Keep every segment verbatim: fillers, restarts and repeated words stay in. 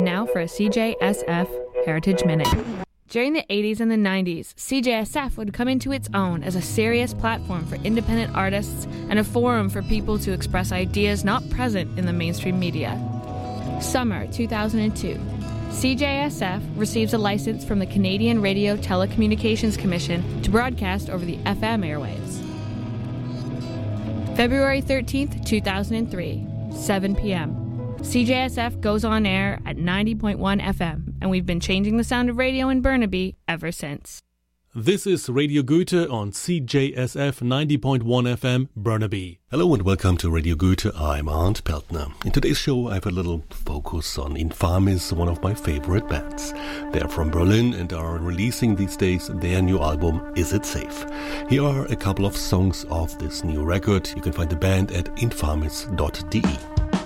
Now for a C J S F Heritage Minute. During the eighties and the nineties, C J S F would come into its own as a serious platform for independent artists and a forum for people to express ideas not present in the mainstream media. Summer two thousand two. C J S F receives a license from the Canadian Radio Telecommunications Commission to broadcast over the F M airwaves. February thirteenth, two thousand three, seven p.m. C J S F goes on air at ninety point one F M, and we've been changing the sound of radio in Burnaby ever since. This is Radio Goethe on C J S F ninety point one F M, Burnaby. Hello and welcome to Radio Goethe. I'm Arndt Peltner. In today's show I have a little focus on Infamis, one of my favorite bands. They're from Berlin and are releasing these days their new album, Is It Safe? Here are a couple of songs of this new record. You can find the band at infamis dot d e.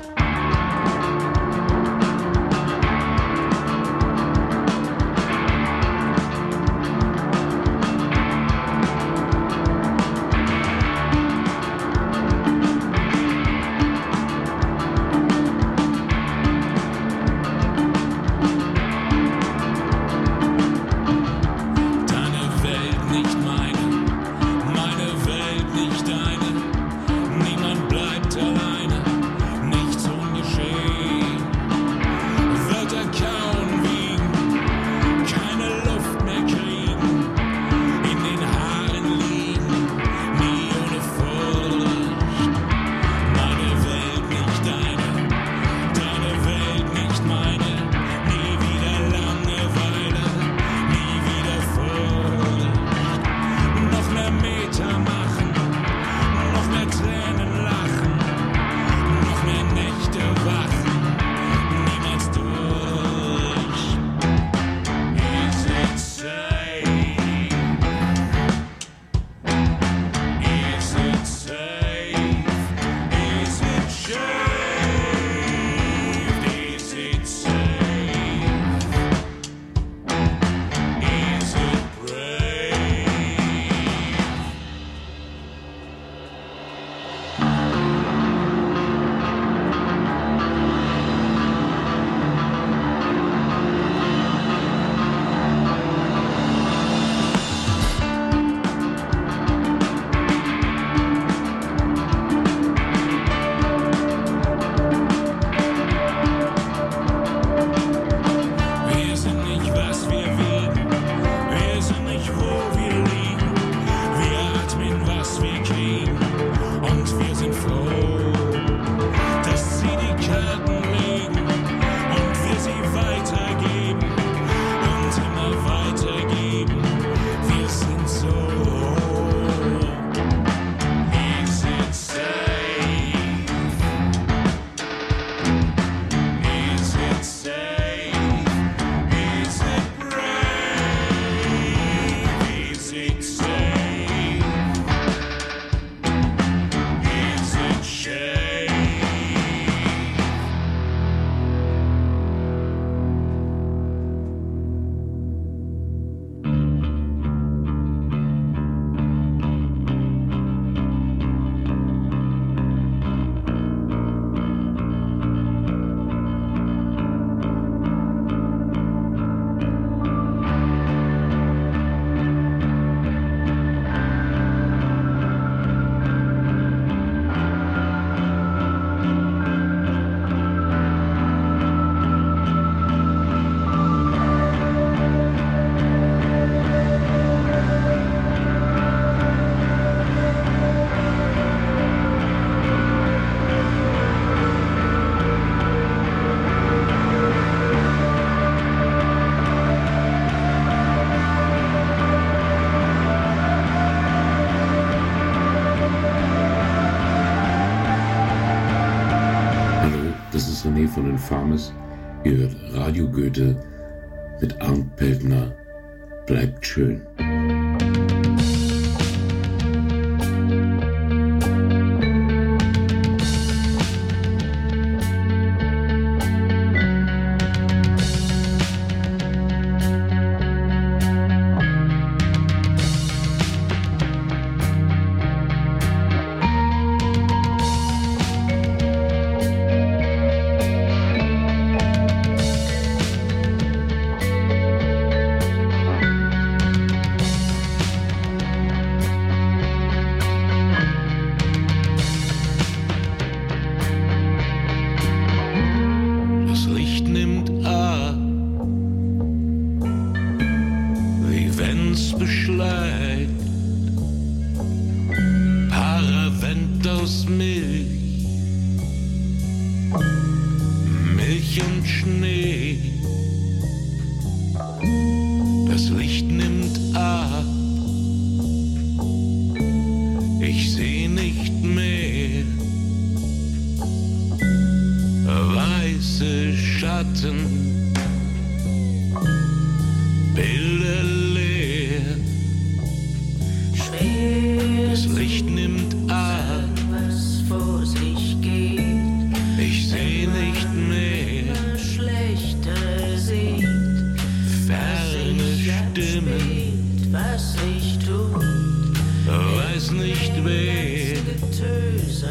René von Infamis. Ihr hört Radio Goethe mit Arndt Peltner. Bleibt schön. geht. Das Licht nimmt ab, ich seh nicht mehr. Weiße Schatten, Bilder leer. Schwer das Licht nimmt ab, was vor sich geht. Ich seh nicht mehr. Schlechter sieht, Ferne Stimmen, was ich tu, weiß nicht wer. Getöse.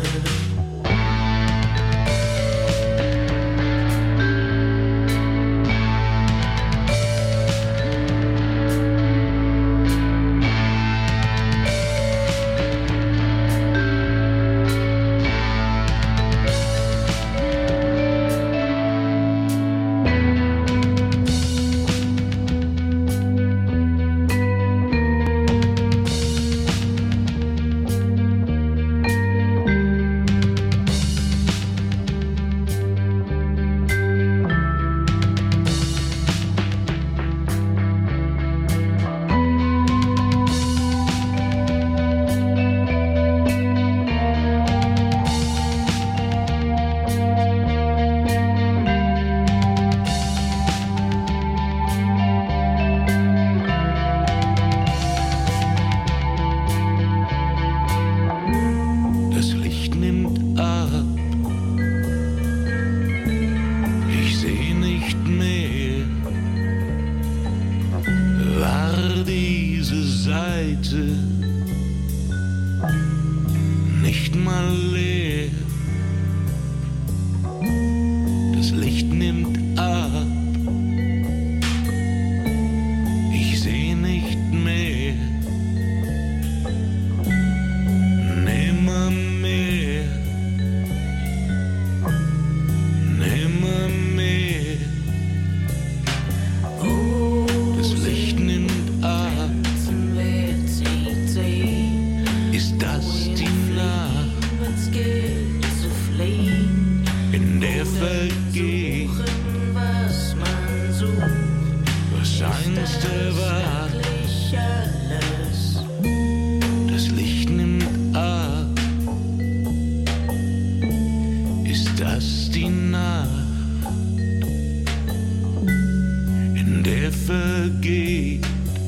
Nicht mal leer, das Licht nimmt ab, ich seh nicht mehr, nimmer mehr, nimmer mehr, das Licht nimmt ab. Ist das die Nacht, in der vergeht, was man sucht, was einst war? Alles. Das Licht nimmt ab. Ist das die Nacht, in der vergeht,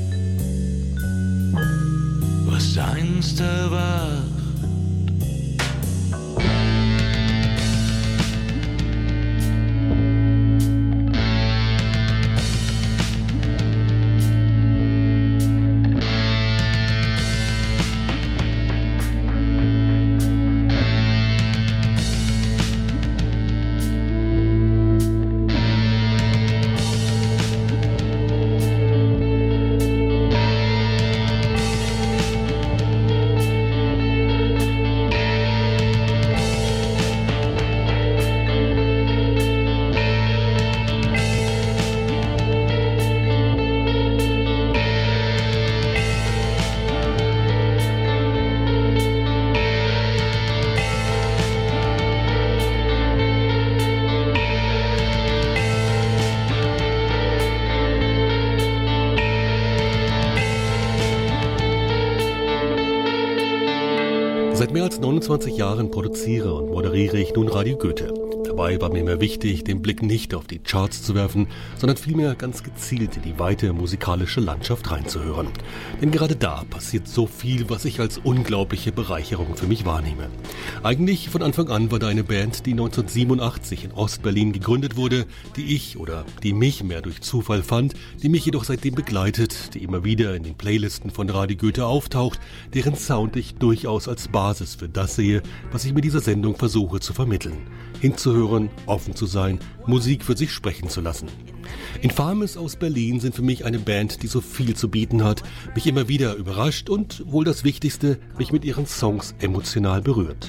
was einst war? Seit mehr als neunundzwanzig Jahren produziere und moderiere ich nun Radio Goethe. Dabei war mir immer wichtig, den Blick nicht auf die Charts zu werfen, sondern vielmehr ganz gezielt in die weite musikalische Landschaft reinzuhören. Denn gerade da passiert so viel, was ich als unglaubliche Bereicherung für mich wahrnehme. Eigentlich von Anfang an war da eine Band, die neunzehnhundertsiebenundachtzig in Ostberlin gegründet wurde, die ich oder die mich mehr durch Zufall fand, die mich jedoch seitdem begleitet, die immer wieder in den Playlisten von Radio Goethe auftaucht, deren Sound ich durchaus als Basis für das sehe, was ich mit dieser Sendung versuche zu vermitteln. Hinzuhören, offen zu sein, Musik für sich sprechen zu lassen. Infames aus Berlin sind für mich eine Band, die so viel zu bieten hat, mich immer wieder überrascht und, wohl das Wichtigste, mich mit ihren Songs emotional berührt.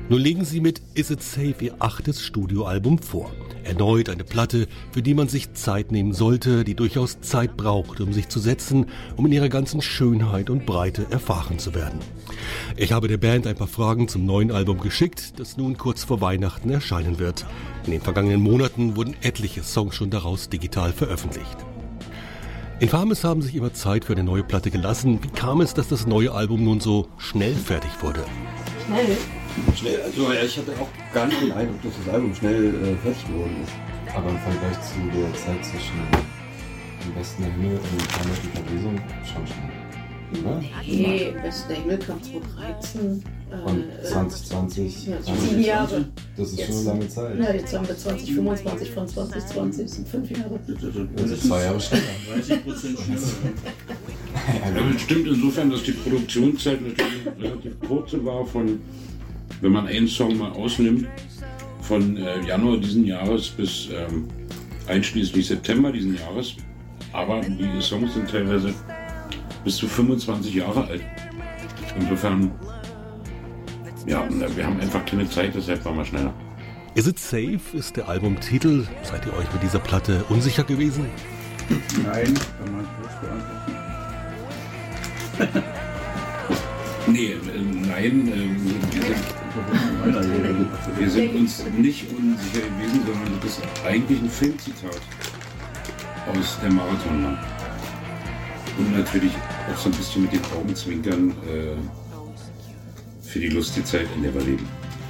Nun legen sie mit Is It Safe ihr achtes Studioalbum vor. Erneut eine Platte, für die man sich Zeit nehmen sollte, die durchaus Zeit braucht, um sich zu setzen, um in ihrer ganzen Schönheit und Breite erfahren zu werden. Ich habe der Band ein paar Fragen zum neuen Album geschickt, das nun kurz vor Weihnachten erscheinen wird. In den vergangenen Monaten wurden etliche Songs schon daraus digital veröffentlicht. Infames haben sich immer Zeit für eine neue Platte gelassen. Wie kam es, dass das neue Album nun so schnell fertig wurde? Schnell? Schnell, also ich hatte auch gar nicht den Eindruck, dass das Album schnell äh, fertig geworden ist. Aber im Vergleich zu der Zeit zwischen Im Westen der Himmel und Hamlet und Verwesung schon schnell. Oder? Nee, Westen der Himmel kam zweitausenddreizehn. Und zwanzig zwanzig. Ja, sieben Jahre. Das ist jetzt, schon eine lange Zeit. Ja, jetzt haben wir zwanzig fünfundzwanzig von zwanzig zwanzig, das sind fünf Jahre. Das ist zwei Jahre schneller. dreißig Prozent schneller. Ja, das stimmt insofern, dass die Produktionszeit natürlich relativ kurze war, von, wenn man einen Song mal ausnimmt, von äh, Januar diesen Jahres bis ähm, einschließlich September diesen Jahres. Aber die Songs sind teilweise bis zu fünfundzwanzig Jahre alt. Insofern, ja, wir haben einfach keine Zeit, deshalb waren wir schneller. Is It Safe ist der Albumtitel. Seid ihr euch mit dieser Platte unsicher gewesen? Nein, kann man kurz beantworten. Nee, äh, nein, äh, wir, sind, wir sind uns nicht unsicher gewesen, sondern das ist eigentlich ein Filmzitat aus der Marathonmann. Und natürlich auch so ein bisschen mit den Augenzwinkern äh, für die lustige Zeit, in der wir leben.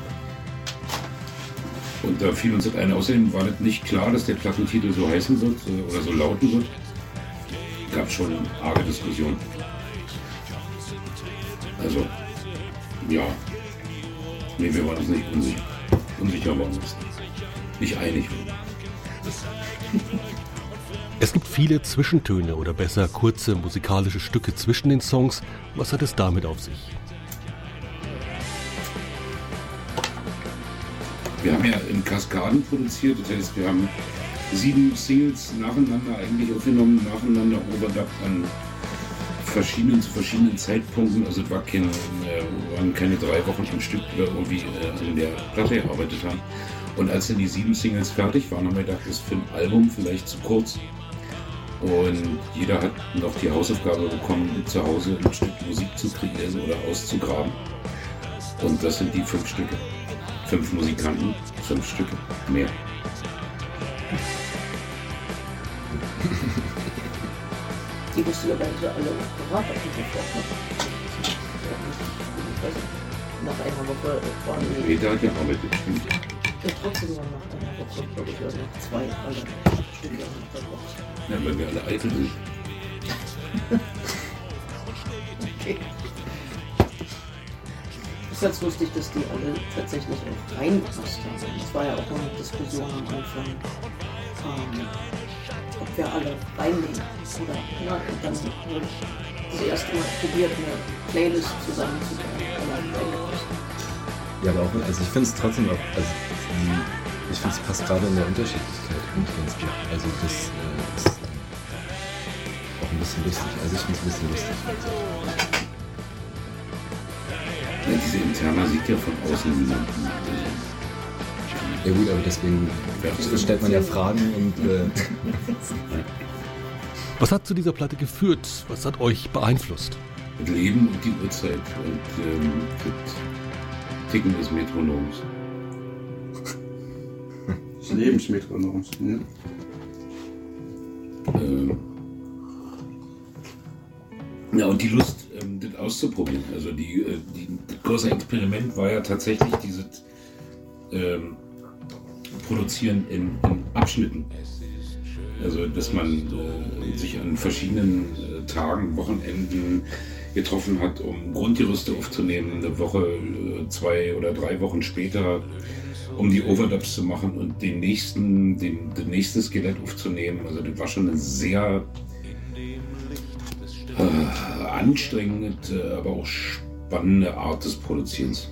Und da fiel uns das ein. Außerdem war das nicht klar, dass der Plattentitel so heißen wird äh, oder so lauten wird. Gab schon arge Diskussionen. Also, ja. Nee, wir waren uns nicht unsicher. Unsicher waren wir uns nicht. Nicht einig. Es gibt viele Zwischentöne oder besser kurze musikalische Stücke zwischen den Songs. Was hat es damit auf sich? Wir haben ja in Kaskaden produziert, das heißt, wir haben sieben Singles nacheinander eigentlich aufgenommen, nacheinander overdubbt an verschiedenen, zu verschiedenen Zeitpunkten. Also es war keine, äh, waren keine drei Wochen am Stück, die wir irgendwie äh, an der Platte gearbeitet haben. Und als dann die sieben Singles fertig waren, haben wir gedacht, das ist für ein Album vielleicht zu kurz. Und jeder hat noch die Hausaufgabe bekommen, zu Hause ein Stück Musik zu kreieren oder auszugraben. Und das sind die fünf Stücke. Fünf Musikanten, fünf Stücke, mehr. Die wusste ja gar nicht so alle parat, was ich sofort nach einer Woche waren die. Jeder hat gearbeitet, stimmt. Ja, trotzdem war nach einer Woche, glaube ich, oder nach zwei alle Stücke unterbracht. Ja, weil wir alle eitel sind. Okay. Es ist ganz lustig, dass die alle tatsächlich auch reingepasst haben. Es war ja auch noch eine Diskussion am Anfang, ähm, ob wir alle reinnehmen oder na, und dann das erste Mal probiert, eine Playlist zusammenzubringen. Ja, aber auch, also ich finde es trotzdem auch, also ich finde es passt gerade in der Unterschiedlichkeit irgendwie ganz gut. Also das äh, ist auch ein bisschen lustig. Also ich finde es ein bisschen lustig. Ja, diese Interna sieht ja von außen niemanden. Ja gut, aber deswegen stellt man ja Fragen und äh Was hat zu dieser Platte geführt? Was hat euch beeinflusst? Das Leben und die Uhrzeit und ähm, das Ticken des Metronoms. Das Lebensmetronoms, ne? Ähm, ja, und die Lust, ähm, das auszuprobieren. Also die, äh, die, das große Experiment war ja tatsächlich dieses ähm, Produzieren in, in Abschnitten. Also, dass man äh, sich an verschiedenen äh, Tagen, Wochenenden getroffen hat, um Grundgerüste aufzunehmen, eine Woche, äh, zwei oder drei Wochen später, um die Overdubs zu machen und den nächsten, den, das nächste Skelett aufzunehmen. Also, das war schon eine sehr äh, anstrengende, aber auch spannende Art des Produzierens.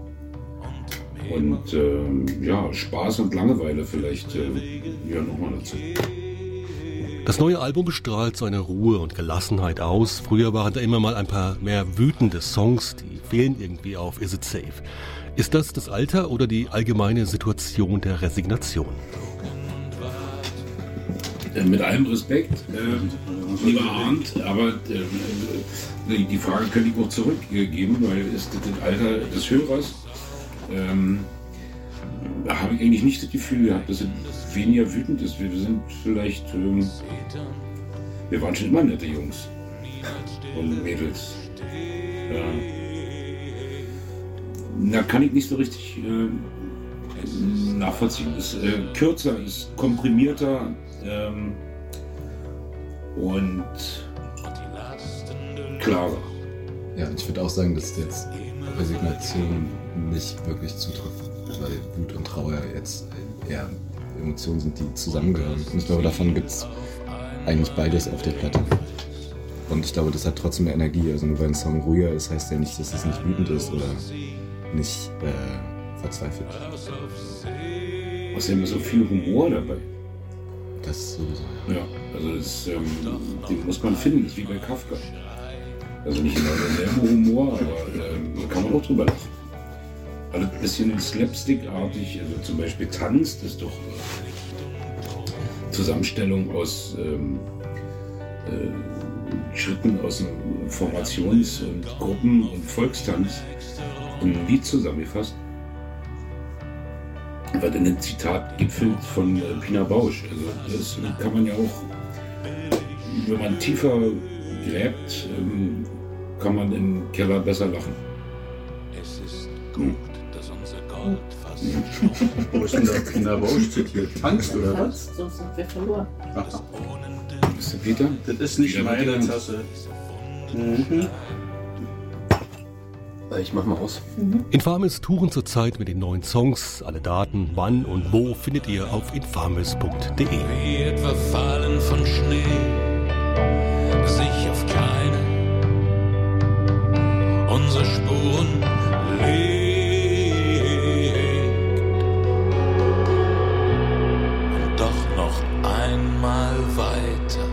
Und äh, ja, Spaß und Langeweile vielleicht äh, ja nochmal dazu. Das neue Album strahlt so eine Ruhe und Gelassenheit aus. Früher waren da immer mal ein paar mehr wütende Songs, die fehlen irgendwie auf Is It Safe. Ist das das Alter oder die allgemeine Situation der Resignation? Äh, mit allem Respekt, äh, lieber Arndt, aber äh, die Frage könnte ich auch zurückgeben, weil ist das das Alter des Hörers? Ähm, da habe ich eigentlich nicht das Gefühl gehabt, dass es weniger wütend ist. Wir sind vielleicht, ähm, wir waren schon immer nette Jungs und Mädels. Ja. Da kann ich nicht so richtig äh, nachvollziehen. Es ist äh, kürzer, ist komprimierter ähm, und klarer. Ja, ich würde auch sagen, dass jetzt Resignation nicht wirklich zutrifft, weil Wut und Trauer jetzt eher Emotionen sind, die zusammengehören. Und ich glaube, davon gibt es eigentlich beides auf der Platte. Und ich glaube, das hat trotzdem mehr Energie. Also nur weil ein Song ruhiger ist, heißt ja nicht, dass es nicht wütend ist oder nicht äh, verzweifelt. Außerdem ist so viel Humor dabei. Das sowieso. Ja, also das, ähm, den muss man finden, das ist wie bei Kafka. Also nicht immer derselbe Humor, aber ähm, da kann man auch drüber lachen. Alles ein bisschen slapstick-artig, also zum Beispiel Tanz, das ist doch äh, Zusammenstellung aus ähm, äh, Schritten aus dem Formations- und Gruppen- und Volkstanz in ein Lied zusammengefasst. Was in einem Zitat gipfelt von äh, Pina Bausch. Also das kann man ja auch, wenn man tiefer gräbt, ähm, kann man im Keller besser lachen. Es ist gut, dass unser Gold fast. Wo ist denn da Pina Bausch zitiert? Angst oder was? Sonst sind wir verloren. Ist der Peter? Das ist nicht Ja, meine bitte. Tasse. Mhm. Ich mach mal aus. Infamis touren zurzeit mit den neuen Songs. Alle Daten, wann und wo findet ihr auf infamis punkt de. Wie etwa Fallen von Schnee, sich auf keine unserer Spuren legt. Und doch noch einmal weiter,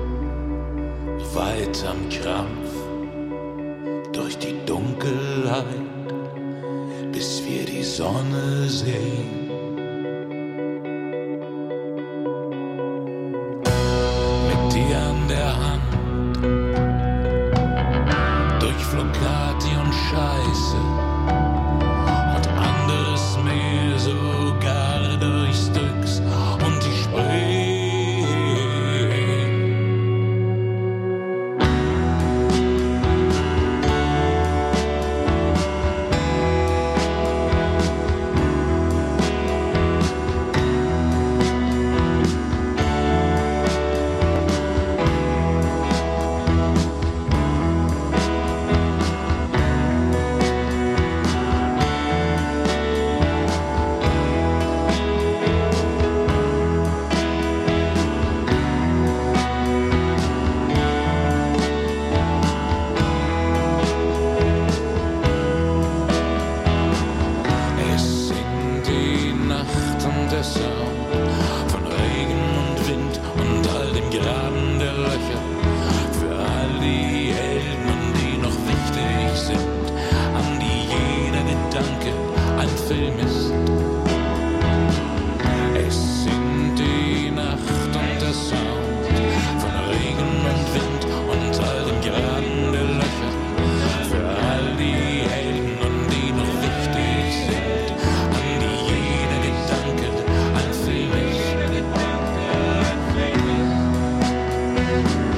weiter am Krampf, durch die Dunkelheit, bis wir die Sonne sehen. Mit dir an der Hand, durch Flocati und Scheiße und anderes mehr, sogar durch Styx und die Spree. Thank you.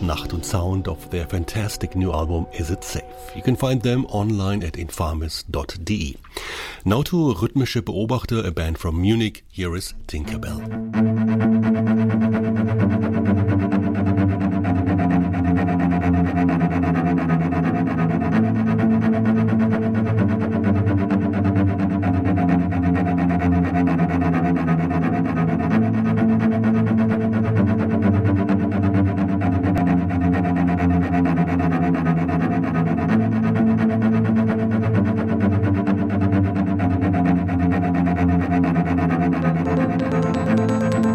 Nacht und Sound of their fantastic new album Is It Safe? You can find them online at infamis dot de. Now to Rhythmische Beobachter, a band from Munich. Here is Tinkerbell. Thank you.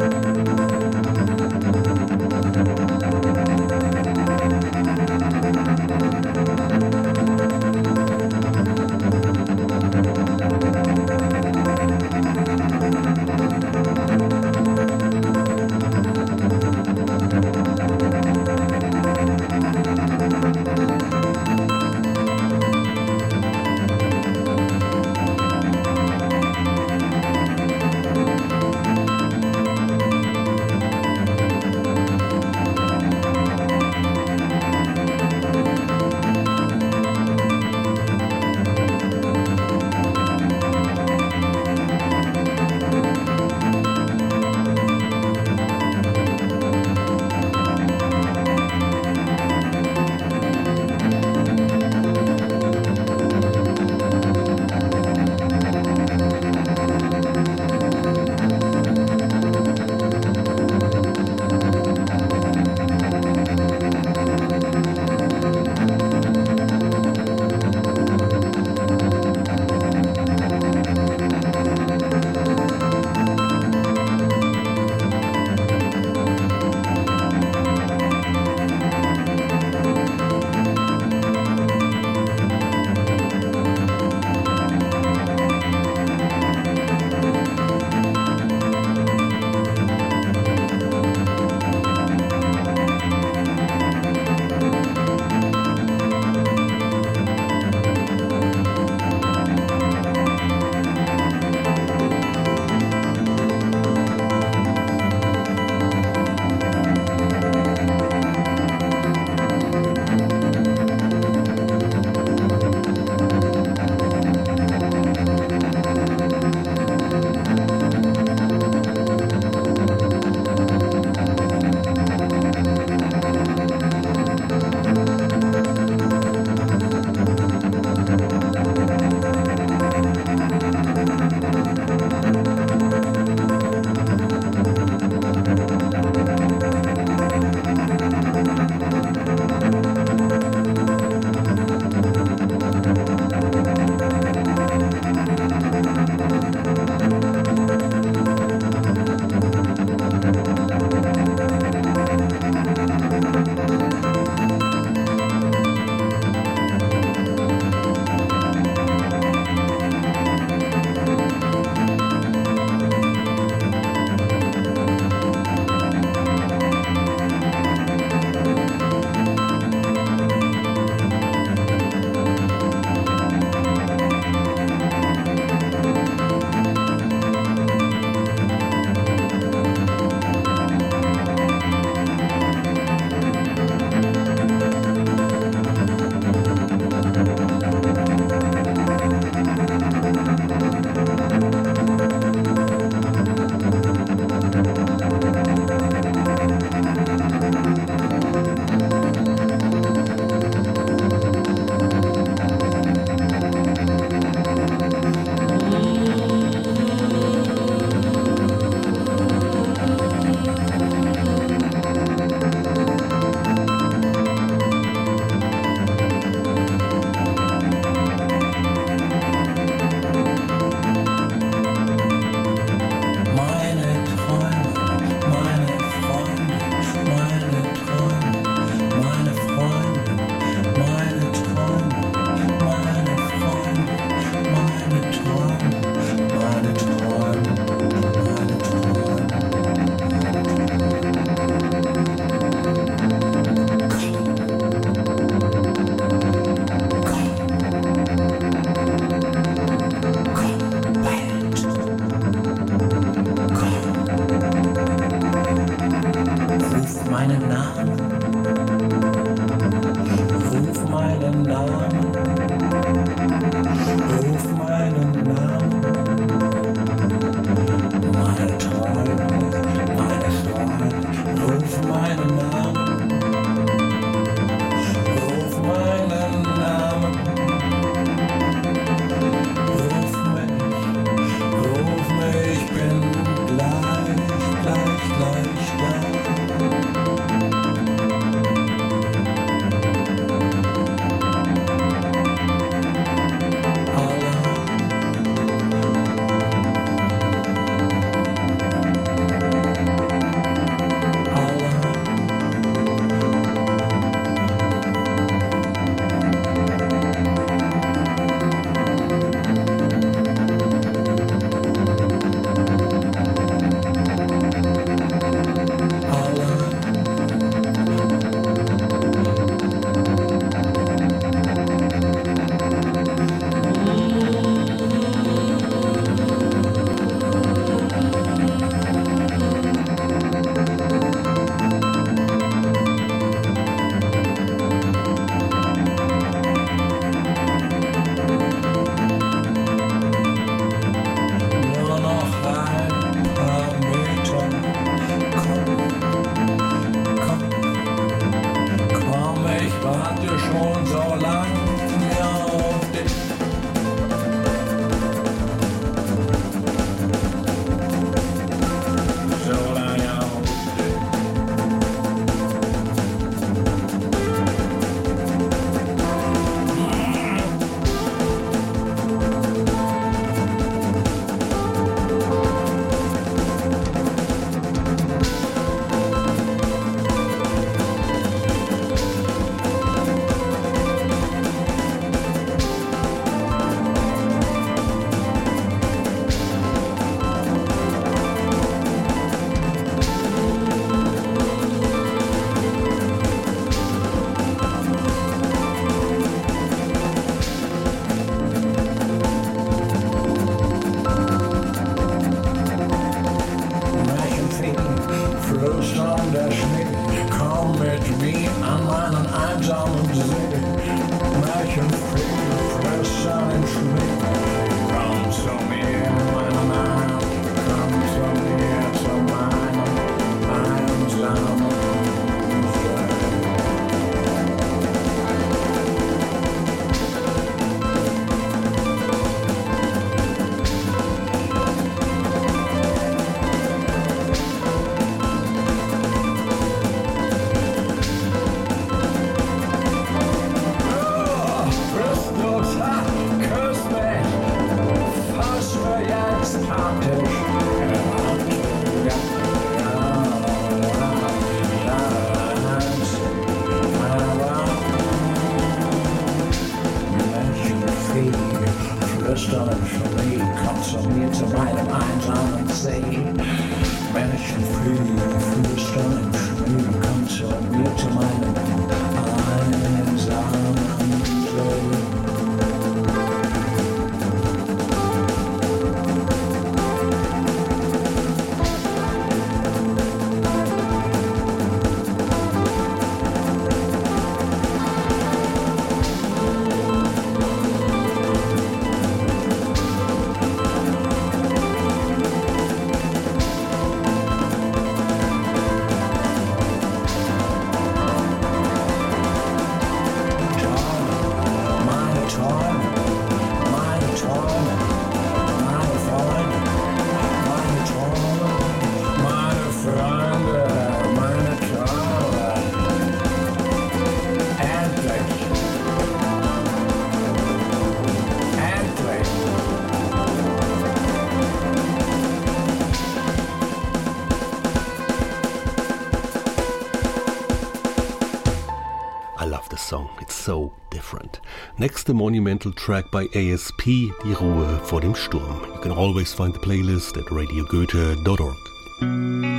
Next, the monumental track by A S P, Die Ruhe vor dem Sturm. You can always find the playlist at radio goethe dot org.